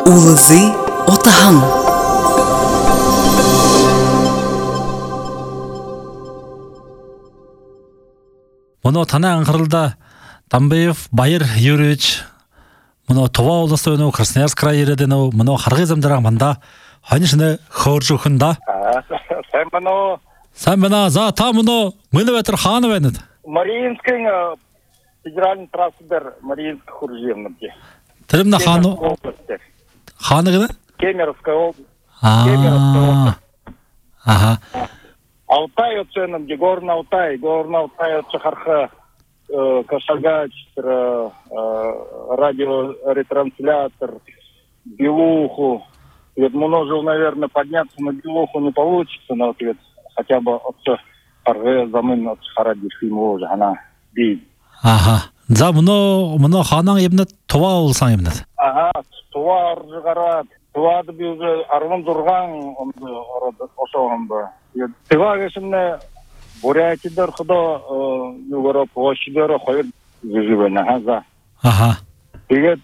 Улызы отахан. Мұны тана аңғырылда Тамбаев Байыр Юрьевич мұны Това олысы өну Красноярск крайы ередену мұны харғызымдырақ манда ханышыны хоржу хүнда. Сән мұны за та мұны мұны өтір ханы вәнід. Мариинский федеральный трассадер Мариинский хуржевнымде. Тірімді ханы? Ханы гыны? Кемеровская область. Кемеровская область. Ага. Алтай оценымде, Горный Алтай Чахарха, Кашагач, радиоретрансляторы, Белуху. Множил, наверное, подняться на Белуху не получится, но ответ хотя бы от Харге замын от Харади фильму уже она бейд. Ага. За мұны ханаң ебінет Това олсан ебінет. Ага, Това аржығарат. Туады би уже арвын дұрған ошоғын. Това кешімне Бурятидер худо югоро площадьдері қойыр жүжібен. Ага. Тегет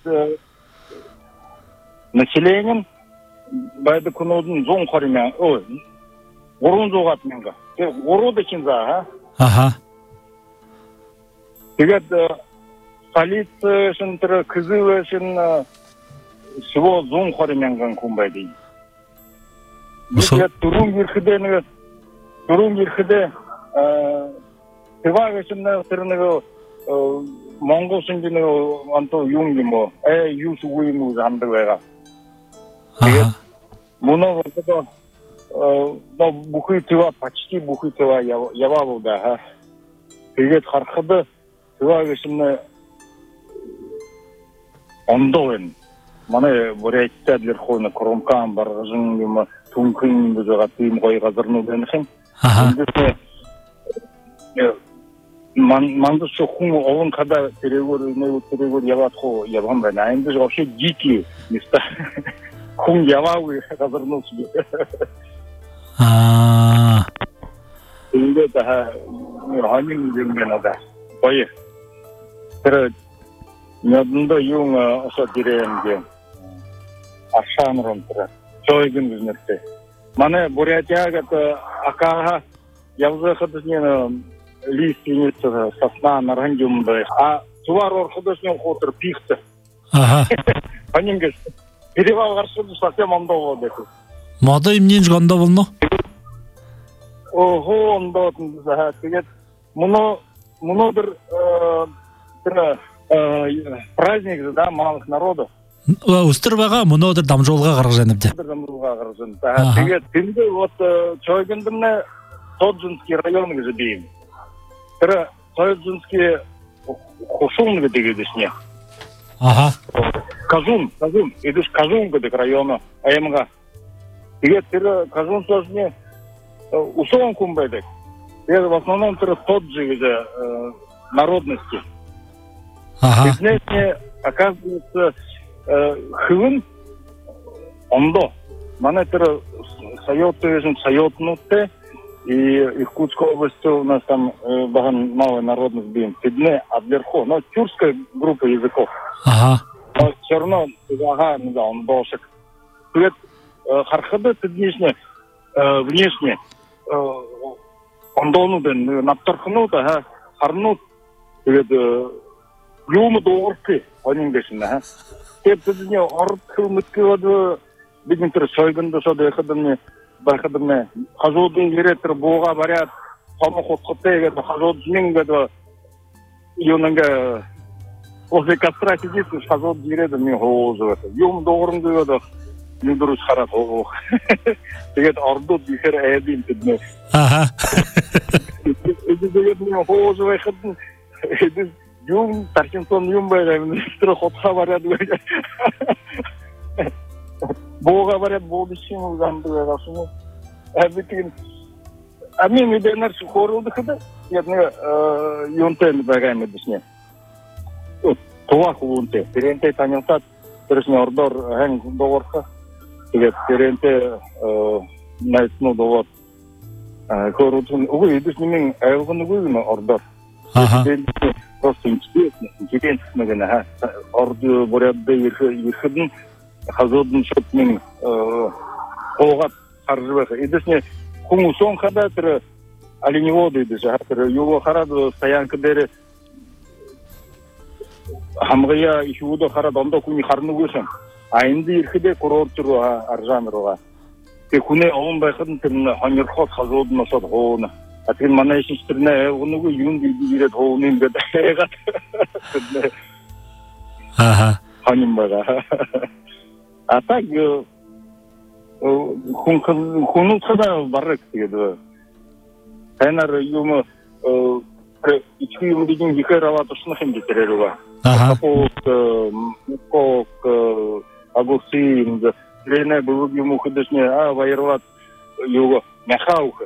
населением байды күнудің зоң қорымен, ұрын жоғатменға. Ұрыды кенза, Ага. Тегет полиция үшін түрі кізі үшін всего зоң қорымен күнбайды. Тегет тұрын ерхіде тыва үшін түрінігі Монгол шындыны анто юнгимо, юсу уйму жанды вайға. Ага. Мұны бұхы тыва, почти бұхы тыва ява болды. Тегет қарқыды тыва үшін ондоғын. Маны Бурятиядлер қойны Кромкан барғыжын, Тункын бұзыға тыйым қойға зырну бәнішін. Ага. Манды шоқын олын қада перегор яватқо яван бәні. Айынды вообще дикие места. Кун явауы қазырнул себе. Инде daha hangi bilmen ada. Oye. Pero надо yung ошо диренге. Ашанрон тра. Чойгын бизнесте. Мане Бурятияга акаха явзы хадысне лиственница сосна нарангюмда. А тувар художник хотыр пихта. Ага. Анинге перевал гаршыды совсем ондо болды. Мада имнен жғанда болно? Ого, ондо за тегет. Мұны бір праздник да малых народов. Устырбаға мұны одыр дамжолға қарғжаныбды. Дамжолға қарғжаныбды. Тегет, тінде вот Чойгындымны Тоджинский район где бейм. Тоджинский Хушун где дегедесне. Ага. Казун, идешь Казун где района, АМГ. Тегет, Казун сожне усован кумбайдек. В основном Тоджи где народности. Ага. Здесь оказывается хывын ондо. Мана Сайотнуте и Иркутской области у нас там малая народность бьем. Пидне Адлерхо, но тюркская группа языков. Ага. Но все равно, он должен. Привет, хархады пиднешне, внешне, он должен напторхнут, харнут, привет, юму doğurki, onun geçinde. Tepsizine ortı mıtkıvadı, bizim tür soygunda soda yakıdımne, Hazodun yeretir, boğa bariyat, kama xotkıtayga, Hazodun gada, yonunga, ozi kastrati deysiz, Hazodun yeredir, men hoğuzu vata. Yumu doğurun gada, men duruz harat hoğu. Teget ordu diker ayadin tidne. Aha. Edi deget men hoğuzu vakıdın, edi Юм Паркинсон юм байла министр хотха барад байла. Бога барад бодишин узанды байгасыны. Абитин амин иденер сухорулды хыды. Ядны юнтен байгайм дисне. Това хунте. Перенте танылсат, тересне ордор хэн догорха. Тегет перенте найтну догот. Корутун угу идисне мен айылгыны гүйүн ордор. Ага. Просто интересно, гана. Орду Бурятда ехидин Хазодын шотның оғат қаржыбақы. Едісіне құңы соң қада түрі оленеводы еді жағатыры. Юғы қарады стоянка бері хамғая ишуды қарады, онда күні қарны көшін. Айынды еркіде курорт тұру аржанырыға. Күні оғын байқыдың түріне ханерхот Хазодын осад ғоғыны. Аткен мана ешінші түріне әғынығы юн дейді берет ғоғынын беді. Әғат. Ханим бага. А так хунут хада баррак тиеди. Тайнар юму ички юм деген екі рават ушнахын кетереруга. Кок агусын лене бұл юму худышне вайрват юго мяхауха.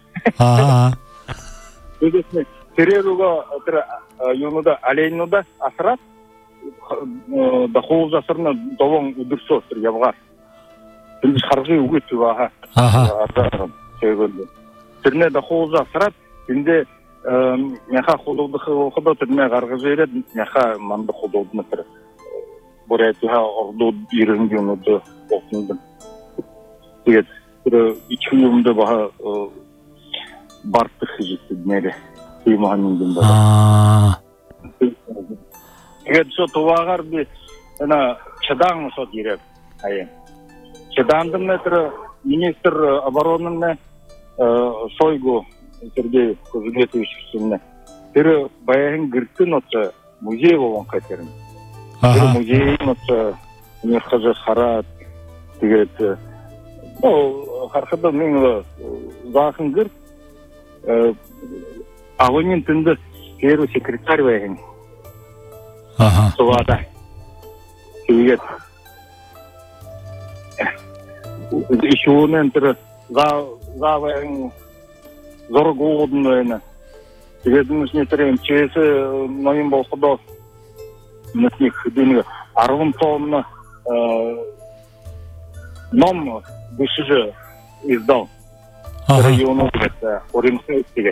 Худышне тереруга юмуда оленуда асрат дохол жасырына довон удырсостыр явға. Түнді қарғы үгітті баға. Түріне дохол жасырат, түнде мяха қолуды қылды түріне қарғы жайрет, мяха манды қолуды мұтыр. Бұратыға орды үйрінген ұды оқынды. Тегет, ичкі өмді баға барты қыжетті дүнері. Түймаған енген баға. Тегет, со туағар бі чадаңы со дирек. Чадаңдың мәтірі министр оборонын Шойгу Сергей Кузуметович Сумне. Тері баяғын гірттін отсы музей болған қайтерін. Тері музейін отсы нерқажы қарат. Тегет, қарқыда мен зақын гірт. Ағынен түнді керу секретарь баяғын. Сувада. Тегет. Еще онын түрі завайын зорг оғудын өйіні. Тегетің үшіне түрі МЧСі noiын болқыда мүтінек хүдені арғын тоғымны ном бішіжі издал. Түрі еуіні өйті, орынсы өйті.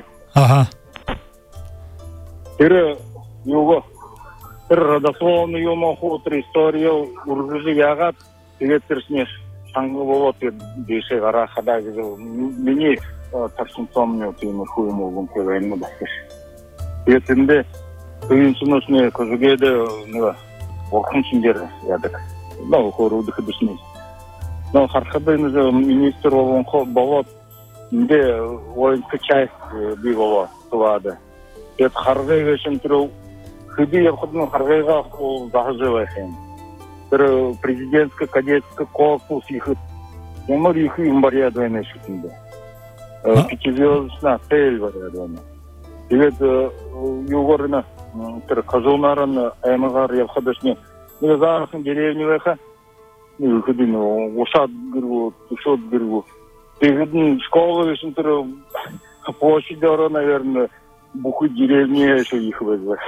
Түрі еуі Тір родословны еуіні құлытыр история ұрғызы яғат. Тегеттірісіне шаңғы болады дейші қара қада кезі. Мені тарсынсомны өтеймі құйым оғын көйінні бақыш. Тегетінде көйінсін өсіне көзігеді орқын сүндер ядық. Қоруды күдісініз. Қарқыдыңызы министр оғын болады.Інде ойынсы чай бей болады тұлады. Тегет қарғай көшін түрі Хыды явходны харгайга ол загыжывай хен. Бір президентский кадетский корпус ихыт. Ямар ихы имбария дуэне шутинде. Пятизвездочная цель вария дуэне. Тегет югорына тыр казунарын аймагар явходышны. Загысын деревни вайха. Хыдын ушат гыргу, тушот гыргу. Тегетін школы вешін тыр площадь, наверное, Бухы деревни еще их вызвать.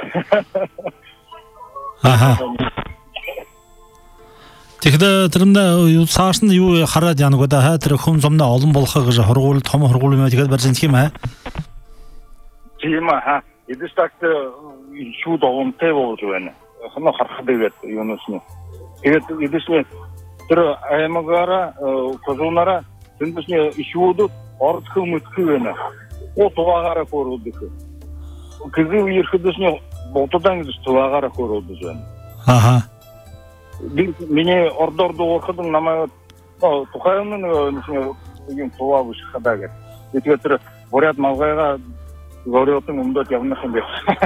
Тэгдэ тэрнэ цаашны юу хараад яана года хатэр хүн зомна олон болохоо гэж хоргуул том хоргуул юм тэгээд барьсан тийм ээ. Тийм аа. Эдээс такт шууд огонтэй болж байна. Хоноо харахдаг юунаас нь. Тэгээд эдээс тэр аймагаараа козунараа тэндээс шууд ордох мөтгөх байна. О тугаараа көрүүлдэг. Кызыл ерхидесне болтодан гэж тугаараа көрүүлдэг байна. Миний ордорду орходон намайг тухайны нэг тугаа биш хадааг. Тэгээд тэр бурят малгайга зориотын өмдөд явнах юм бэ.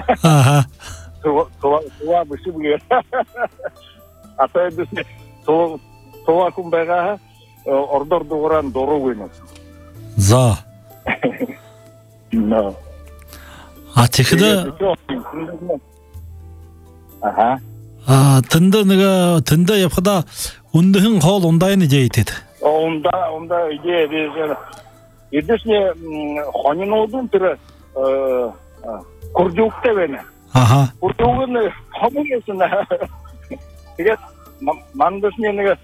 Тугаа биш үгүй. Атайдс тугаа хүн байгаа ордорду оран дуруу гэнэ. За. No. Тэгэхдээ тэнда явхада өндөхийн хоол ундайны жийтэд. Ундаа ие бижээ. Эдэсне хонинуудын тэр курдюктэй байна. Курдюк нь хомгосон. Тэгээд мандасны нэг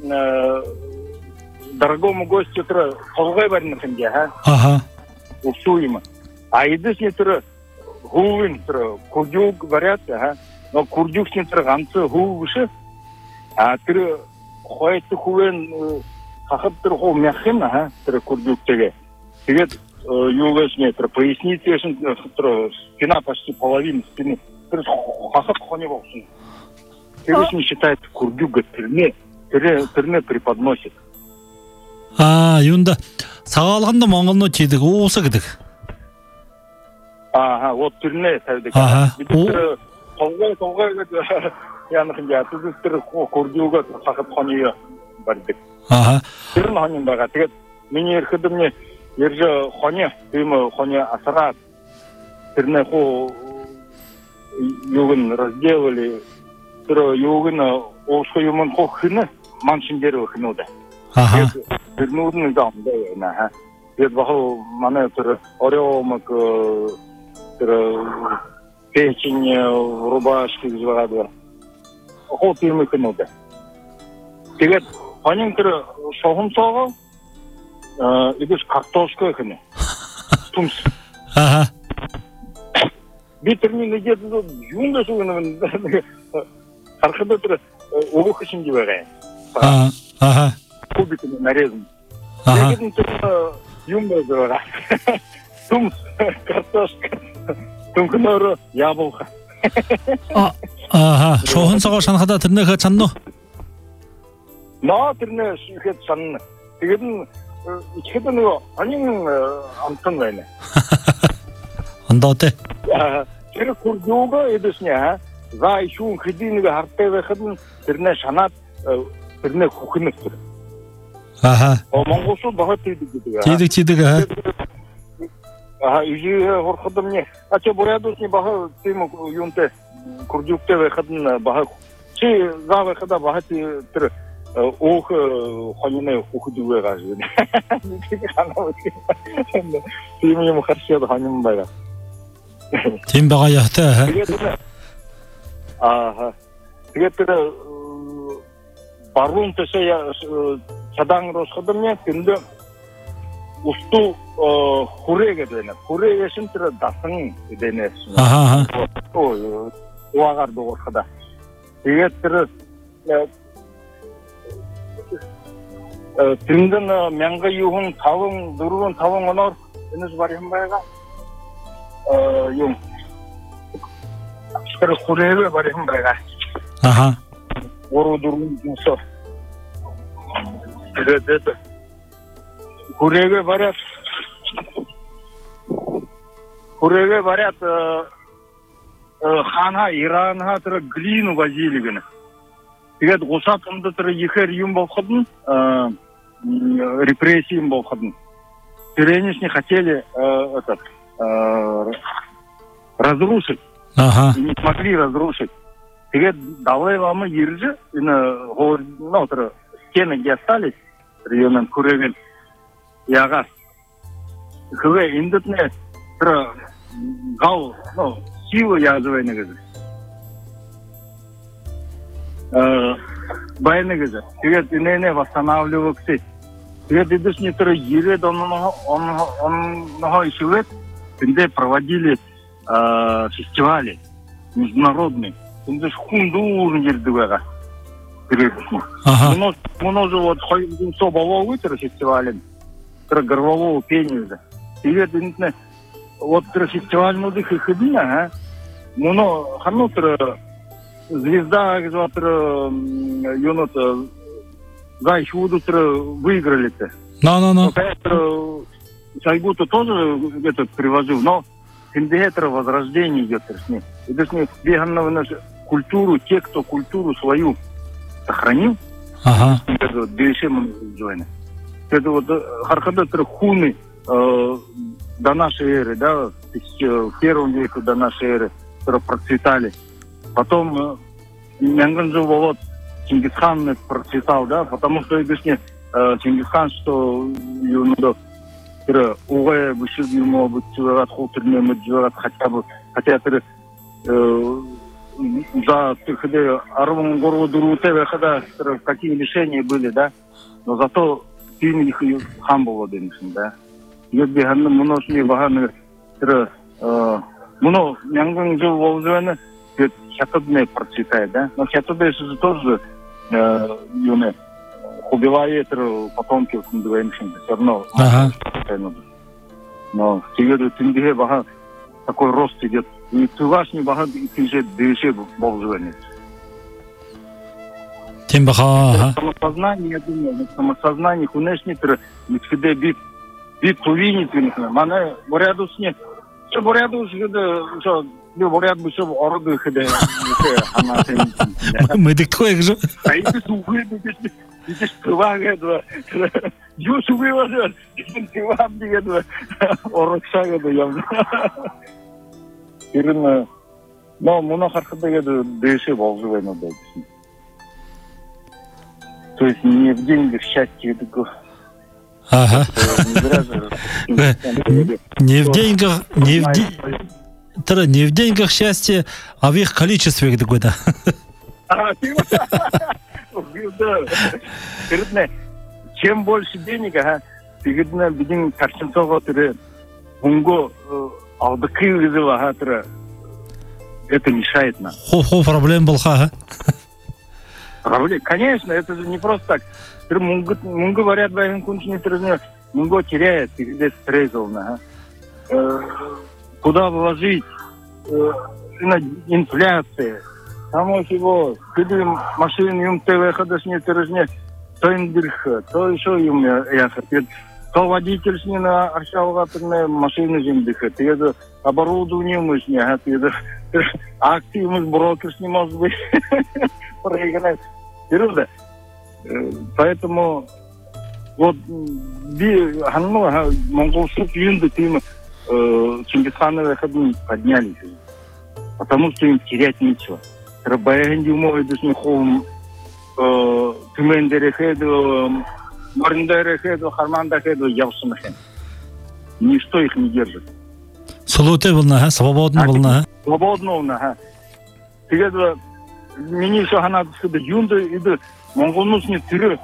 дорогому гостю тэр толгой барьна хэмжээ. Усуйма. А эдэсне тэр хөвн тэр курдюк бариад но курдюксний тэр ганц хөвш. А тэр хойту хувен хахып тэр хоо мяхна ха тэр курдюктеге. Тэгээд юугашне тэр поясницын тэр спина почти половина спины. Тэр хахып хоне болсон. Тэр не считает курдюк тэрне преподносит. Юунда сагаалганда монголноо чийдэг уусаа гэдэг. Вот тэрне тавьдаг. Тэр толгой гэдэг яанах юм яа тэр курдюга хахып хоне бардаг. Тэр нь хоне байгаа. Тэгээд миний ирэхэд мне ерж хоне тийм хоне асраад тэрне хоо юуг нь разделали тэр юуг нь оосхо юм хоо хинэ манчин дээр хинүүд. Тэр нүүрний замдаа наа. Тэгээд баг манай тэр орёомог тэр печень рубашки зваадва. Хоо тийм хинүүд. Тэгээд хонин тэр шохомцоогоо идэж картошка хинэ. Тумс. Би тэрний нэг юм дэсүгэн харахад тэр өгөх шинж байгаа. Кубиками нарезан. Тэгээд тэр юм байгаа. Тумс картошка. Тунхноор яабууха. Шохонцоогоо шанахада тэрнийхээ чаннуу. Наа тэрнээ ихэд чанна. Тэгээд ихэд нөгөө анин амтан байна. Ондоотэй. Тэр курдюга эдэснэ за ишүүн хэдийг хартай байхад тэрнээ шанаад тэрнээ хөхнөх тэр. Монголчууд багт тийдэг. Тийдэг. Ижи хорход мне ача бурядусни бага тийм юунтэй курдюктэй байхад бага чи за байхад бага тэр оох хоньны хөхдөг байгаа шүү. Тийм юм харшаад хоньн байгаа. Тийм байгаа яхтай. Тэгээд тэр баруун тэсэ чадан росход мне тэнд усту хүрээгээд байна. Хүрээшин тэр дасан гэдэнээс. Уагаар дуурхада. Тэгээд тэр тэндэн 1905 оноор энэс бар юм байгаа. Юм. Тэр хүрээгээ бар юм байгаа. Уруу дурсо. Тэгээд хүрээгээ барят хана Иранга тэр глину возили гэнэ. Тэгээд гусатымда тэр ихэр юм болоход репрессии болоход. Терениш не хотели разрушить. Не смогли разрушить. Тэгээд давай вам иржи на тэр стены где остались районын хүрээген яга хөве индэтне тэр гал силу язывай негез. Бай негез. Тэгээд инене восстанавливаться. Тэгээд идешни тэр ирээд он ишвет где проводили фестивали международные. Инде хундур жердег байгаа. Моно же вот соболовый тэр фестивален. Тэр горлового пения. Тэгээд энэ вот тэр фестивальнуудыг хэдина моно ханутр звезда гэж юнот зайшуду тэр выиграли-то. Сайгуту тоже где-то привозил, но это возрождение идет с ним. Это с ним беганного нашу культуру, те, кто культуру свою сохранил, это вот хархада хуны до нашей эры, да, в первом веке до нашей эры процветали. Потом Мянган вот Чингисхан процветал, да, потому что объясни Чингисхан, что угай бушил ему быть хуторным хотя бы хотя ты за арван гору дуруте когда какие решения были, да, но зато фильм их хам был один, да. Если хан моношни ваган моно Мянган жил волжаны хятадне процветает, да, но хятадне тоже юне убивает потомки все равно. Ага. Но теперь тенденция бага такой рост идет. И тувашни бага тише дыши болживание. Тем баха, ага. Самосознание, я думаю, самосознание, конечно, когда бит тувинит, мана буряду сне, что буряду что буряду что ороду когда она Мы диктуем же. а это сухой, это скрывает, юж выводит, это выводит, орокшага явно. Ирина, но монахархада это дыши болживание да. То есть не в деньгах счастье такое. Ага. Не в деньгах, не в деньгах счастье, а в их количестве какое-то. Чем больше денег, ты видно, видим, картинцова ты мунго алдыкы вызыва, это мешает нам. Хо проблем был, ха. Конечно, это же не просто так. Мунго говорят, мунго теряет, перед стрессом. Куда вложить? Инфляция. Само всего, когда машины юм ТВ ходошни тырыжне, то индирх, то еще юм яхат. То водитель с ней на аршалгатырне машины земдыха. Это оборудование мы с ней, это акции мы с брокер с ней может быть проиграть. Поэтому вот монголских юнды тем Чингисхановы поднялись, потому что им терять нечего. Рабаянди умой душни хом Тюмендерехеду, Морндерехеду, Хармандахеду, Явсунахен. Ничто их не держит. Солоте волна, свободна волна. Свободна волна. Теперь мне еще она юнды иды монголнусни тиры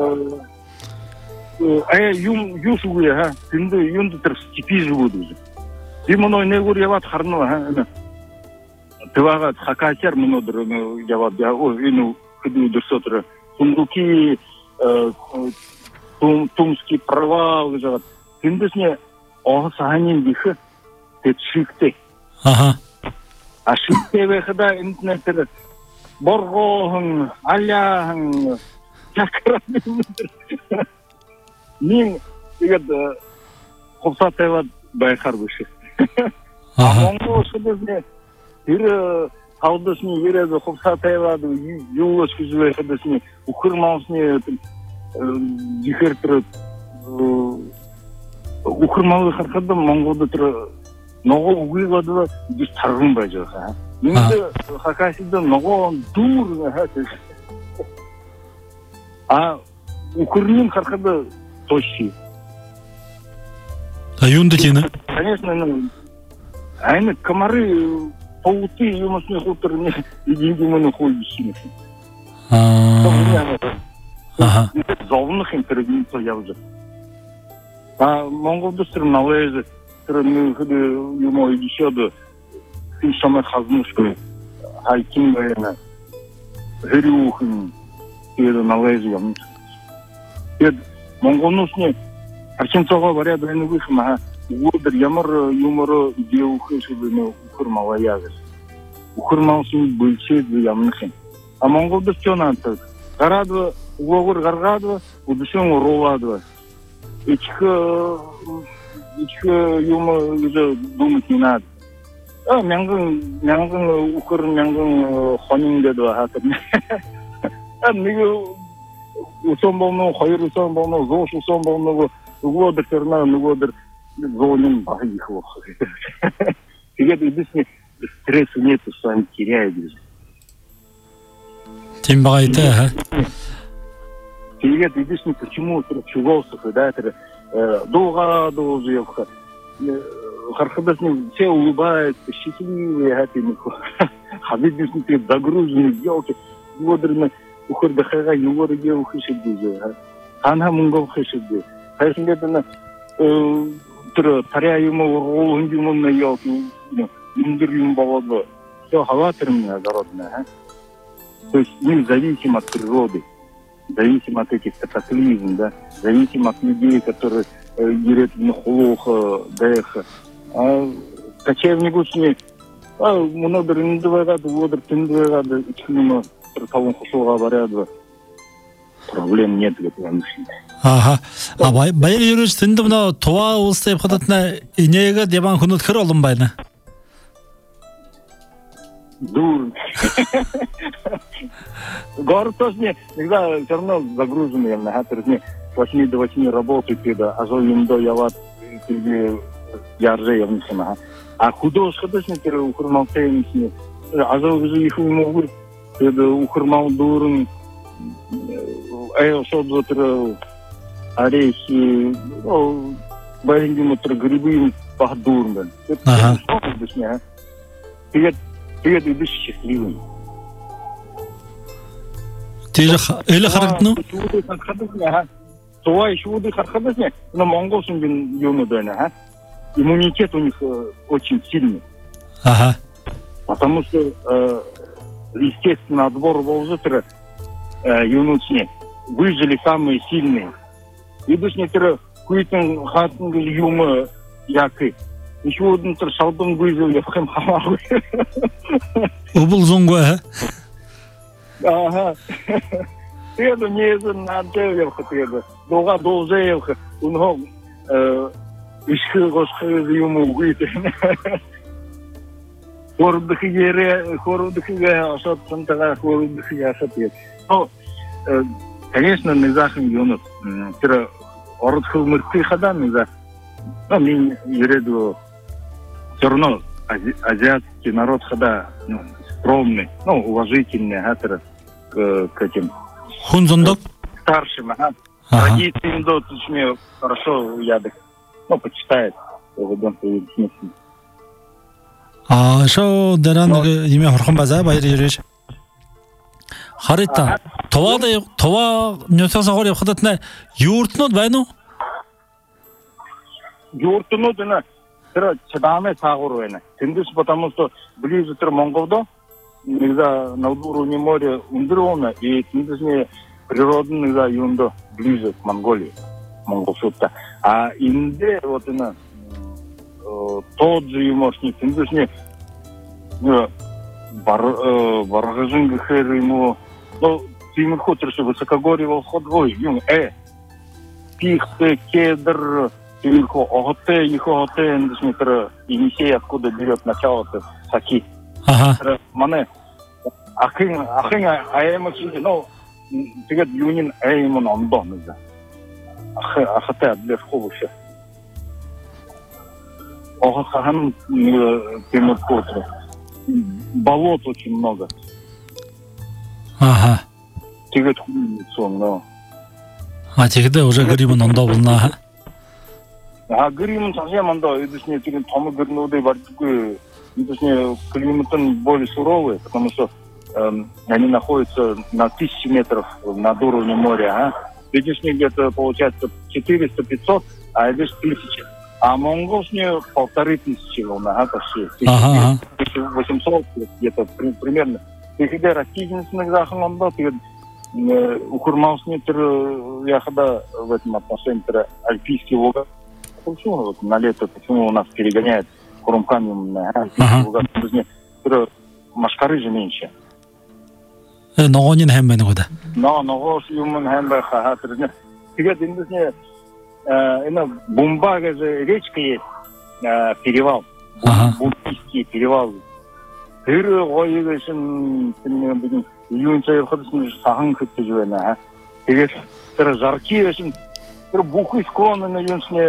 юшуя, юнды тир степи живут уже. И мной не говорят харно, Твага хакатер мнодр яват я ину ходу до сотра сундуки тумский провал лежат. Индусне саханин дихы тетшикте. Ага. А шикте выхода интернет боргохан, аляхан, чакран. Нин это хопсатева байхар выше. А монго шудезне алдысны ереді құпсатайлады, юлыш күзілі қыдысыны, ұқырмалысыны дихер тұры, ұқырмалы қарқады монғолды тұры, ноғы ұғылады біз тарғын бай жоға. Енді қақасыды ноғы дур, а ұқырмен қарқады тоши. А юнды тені? Конечно, айны комары пауты юмасны хуторны деньги мы ходим. Ага. Зовных интервью я уже. А монголды налезы, мы ему еще до ты самый хазнушку, хайкин военно, грюхин, это налезы я. Это монголнусны, арченцова говорят, они выхма. Удар ямар юмору деухы шубыны ухырмала ягыз. Ухырмалсын бөлчет ямныхын. А монголды что надо? Гарадва, угор гаргадва, удушен роладва. Ичка юма уже думать не надо. А мянгын ухыр мянгын хонин дедва хатыр. А миго усон болну, хайыр усон болну, зош усон болну, угодыр терна, угодыр зонин бахиху. Теперь объясни, стресса нету, что они теряют. Тем багайта, ага. Теперь объясни, почему чувствовался, да, это долго живха. Хархабасни все улыбаются, счастливые, хабибисни ты загруженный, елки, водорно, уходахага, юворы девухи шедузе, ханха мунгов хешеду. Хайсин это таряюму олундюму на елки, индюрюм баладу. Все хаватерное огородное. То есть мы зависим от природы. зависим от этих катаклизм, да, зависим от людей, которые говорят плохо, дэх. Кочевник учни, много рендовагады, водор тендовагады, ичкнема талон хушуга барады. Проблем нет в этом. Ага. Байыр юриш тинди мына туа улстай хататна инеге дебан хунут хыр олун байна. Дур. Город тоже не, иногда все равно загруженный, наверное, 8 до 8 работают, а за до я вот ярже я внесена. А художники ухурмалтейники, а за их могут ухурмал дурн, шодзотер орехи, байнгимотр грибы пахдурн. Ага. Привет, идешь счастливым. Или харагдну? Това еще воды хархадасне, но монголским бин юнудайна, иммунитет у них очень сильный. Ага. Потому что, естественно, отбор волжетера юнучне выжили самые сильные. И душнетера куитен хатн юма яки. Еще один шалбан выжил, я прям хамаху. Убыл зонгуа. Ага. Теда не надевка теда. Дога должевка. У него ишхы ему гуитен. Хорудхиере, ашотсан тага хорудхия шатет. Ну, конечно, низахим юнут. Тера орудхил мырты хадан низах. Ну, мне ереду все равно азиатский народ хада скромный, ну, уважительный, к этим Хунзондок? старшим, традициям, да, точнее, хорошо ядок, ну, почитает. Шо деран име хорхон база байыр юриш. Харита. Това нёсаса хор явхадатна юртнод байну? Юртнод на чадаме сагур байна. Тэндээс потому что ближе к Монголдо, иногда на уровне моря ундровно, и тэндээс природно иногда юндо ближе к Монголии, Монголшутта. А инде вот на тот же юморшник, тэндээс баргажин гэхэр ему, ну, тиймэрхүү тэр шиг высокогорье волходгой, юм пихты, кедр, тиймэрхүү оготе, их оготе, тэндээс тэр Енисей откуда берет начало-то саки. Ага. Мане ахын аямак шиг, ну, тэгээд юунин аямын ондоо нэзэ. Ахтай адлер ховуша. Охахан тиймэрхүү тэр болот очень много. Ага. Тэгээд сон, тэгээд уже гримын ондоо болно. Гримын совсем ондоо, эдисне тэгээд том гэрнүүдээ бардаггүй. Эдисне климат более суровый, потому что они находятся на 1000 метров над уровнем моря. Эдисне где-то получается 400-500, а эдис 1000. А монголшне 1500 волна, почти. 1800 где-то примерно. Когда растительность захлопнула, ухурмался я когда в этом отношении альпийский волга. Почему вот на лето, почему у нас перегоняет хурмками на альпийский волга? Машкары же меньше. Ногонин хэмбэн года. Ногош юмын хэмбэ хахатыр. Теперь индусне Бумбага же речка есть, перевал. Бумбийский перевал. Тэр гоёгсэн юунцай ходсон сахан хөтөж байна. Тэгээд тэр жарки байсан тэр бүхий склоны на юунсны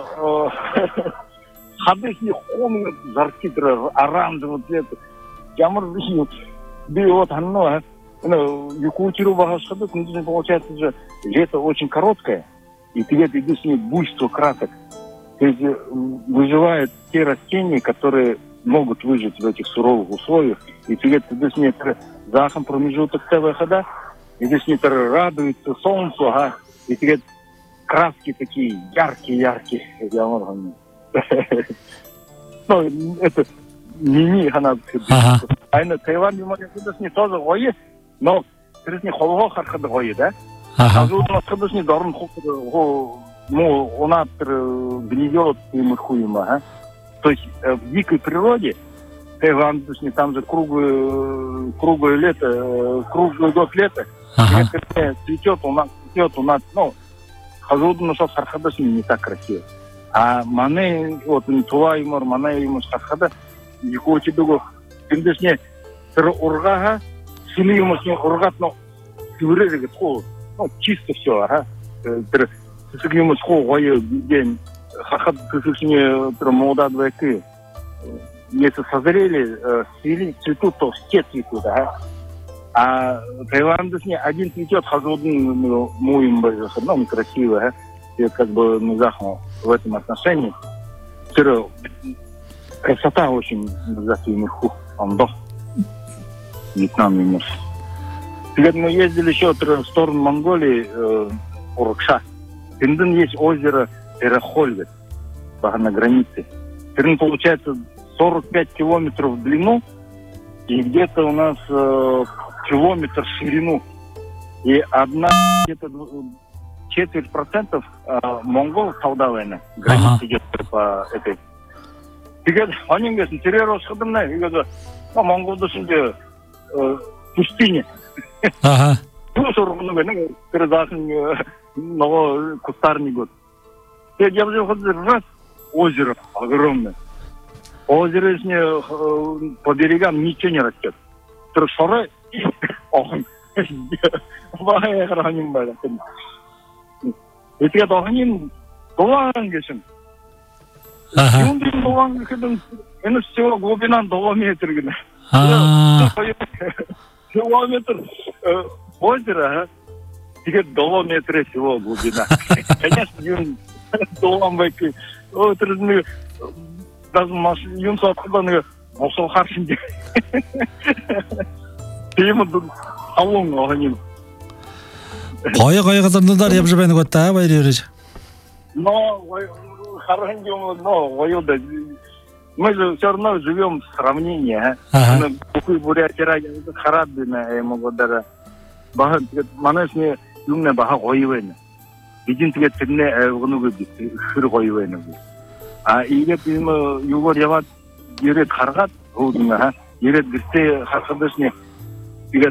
хадисны хом жарки тэр аранд вот это. Ямар би вот оно, Якутию бахашхадат, получается же лето очень короткое. И перед идут с ней буйство красок. То есть выживают те растения, которые могут выжить в этих суровых условиях. И перед идут с ней захом промежуток целого хода. Идут с ней радуются солнцу, и перед краски такие яркие. Ну, это не ханадцы. А на Тайване, может, идут с ней тоже гои, но перед ней холого хархада гои, да? Хазудно скадышни дорн хо у нас гнездет им хуема, то есть в дикой природе там же круглое лето, круглый год лето, цветет у нас, ну, хазудно шо сархадышни не так красиво. А мане, вот, тула юмор, мане юмор сархада, дикочи дуго, тендешне, ургага, сили юмор сне ургат, но тюрезеге тхол, ну, чисто все, ага. Сыгюмор схол, гое, день, хахад, кысышне, молода двойки. Если созрели, свели, цветут, то все цветут, ага. А Таиландышне один цветет, хазудын, муем, ну, красиво, ага. И как бы музаху в этом отношении. Красота очень музаху, он до Вьетнам именно. Теперь мы ездили еще в сторону Монголии, Урукша. Там есть озеро Эрахольвет, на границе. Теперь получается 45 километров в длину и где-то у нас километр в ширину. И одна где-то 4% монгол солдавайна. Граница идет по этой. Теперь они говорят, интерьер сходомна. И говорят, монгол душинде пустыня. Ага. Ну, что ровно, передашен новый кустарный год. Я уже ходил раз, озеро огромное. Озеро по берегам ничего не растет. Шора и огонь. Вая храним было. Если это огонь, долан гешим. Юндин долан гешим. Это всего глубина 2 метра. Километр озера, теперь 2 метра всего глубина. Конечно, юн долан байки. Вот разные даже юн сатхадан осол харшинде. Тема алон огонь. Қой қызырдылар еп жүрбені көтті, Байыр Юрьевич? Но, мы же все равно живем в сравнении. Бурятия, Харадбина, я могу даже... Манешне юмне баха гойвен. Бидин тиге тенне гонугу хыр гойвен. А иге бим югор яват ерет харгат гудунга, ерет бисте харгадышне иге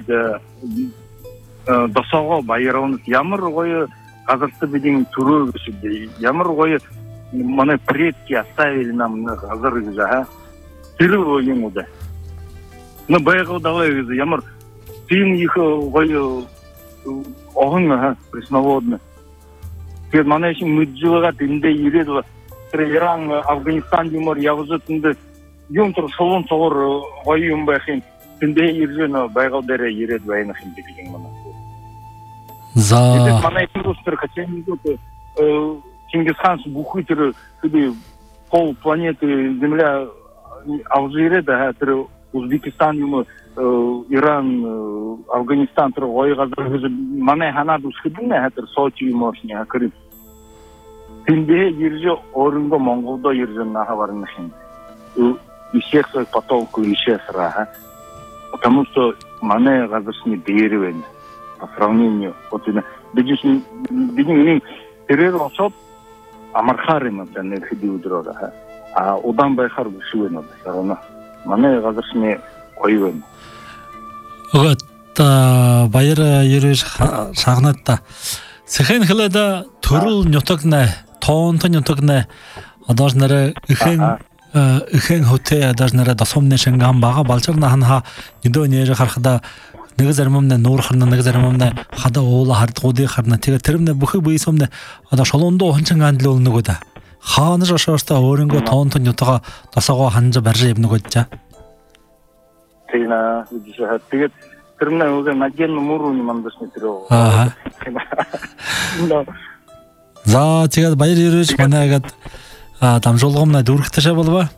досого байрон ямар гойы казырты бидин туру бишиде. Ямар гойы мана предки оставили нам газыр гыжа. Тиру гоймуда. Но байго давай ямар тим их гойы огонь пресноводный. Теперь мана еще мыджылыга динде иреді. Иран, Афганистан юмор явызытынды юмтыр шолон соғыр гойым байхин. Динде иржені байғалдары иреді байынахин деген мана. За. Мана еще рустыр качайын дұты. Чингисхан бухытыры пол планеты Земля алжиреді, Узбекистан юмор Иран, Афганистан ойға мана ханады ұсқыдың әтір Сочи юморшыне кіріп. Тінде ерже орынғы Монголда ержен наға барынышын. И всех своих потолку еще сыра. Потому что мана газыршыне берівен. По сравнению. Бидin террор olsa Амархарым да не ходил дорога. А одан байхар бушуен да. Мана газыршыне қойуен. Вот Байыр Юрьевич шағнатта. Сехен хилада турул нютогна, тоонто нютогна. Адажнары ихен хоте адажнары дасомне шенган бага балчарна ханха нидо неже хархада негзермомне нур харна негзермомне хада ола хартгоди харна тега термне бухи буисомне ада шолондо хончанган дил олны года. Хааны жашашта өөрөнгөө тоонто нютога дасаго ханжа баржа ибнэ годча. Тина тэгээд тэрнээ уже на генном уровне мандашны тэрөө. За тэгээд Байыр Юрьевич манайгаад дамжуулгамна дүүрхтэшээ болов.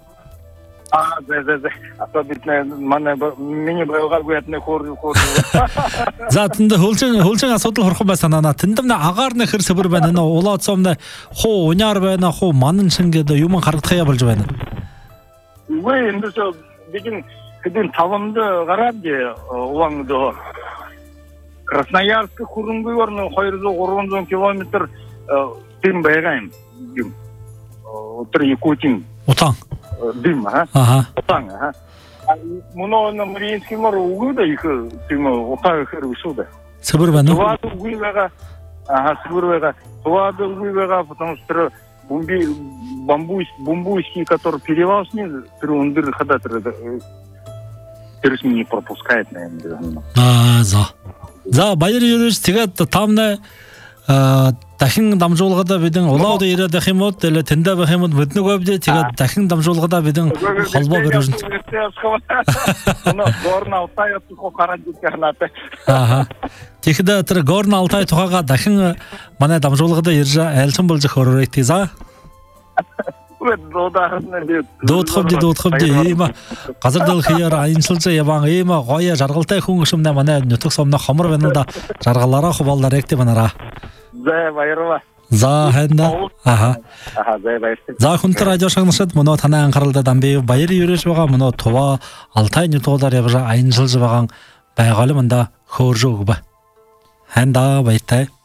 Особенно миний байгаагүй ятны хор. За тэнд хөлжин асуудал хорхон байсан наа. Тэндэмнэ агаарны хэр сэбэр байна нэ улаацомнэ хуу уняар байна хуу манан шингээд юм харагдахаа болж байна. Үгүй энэ бидin тавамды гараад улаңды Красноярск хурунгүй орно 210 км тим байгаем. Утыр Якутин. Утан. Дим, Аха. Утан, Муно на Мариинский мор угода их тим утаа хэрвшүүд. Сибэр байна уу? Това үгүй байгаа. Сибэр байгаа. Това үгүй байгаа, потому что бамбуйский, который перевал с ним, он хода не пропускает, наверное. За баяр юриш тэгээд таамна дахин дамжуулгада бидэн улаад ирээд ах юм уу тэгэл тэндэ байх юм бид нөгөөд тэгээд дахин дамжуулгада бидэн холбоо барьж. Горна Алтай тухай гараад ирнэ. Тэгэхээр тэр Горна Алтай тухайга дахин манай дамжуулгада ирж айлсан болж хөрөөтэй за. Дуудхавди ийм газар дэлхийэр аянчилж яван ийм гоё жаргалтай хүн шимнэ манай нутаг сомно хомор байна да жаргалаараа хуваалаар ягтэй банараа. За баярлалаа. За хэнэ. За баяр. За хүнтэр радио шагнашд мөнөө танай анхааралтай дамби баяр юрэж байгаа мөнөө Тува Алтай нутгуулаар явж аянчилж байгаа байгаал манда хөөрж өг ба. Хэнда баяртай.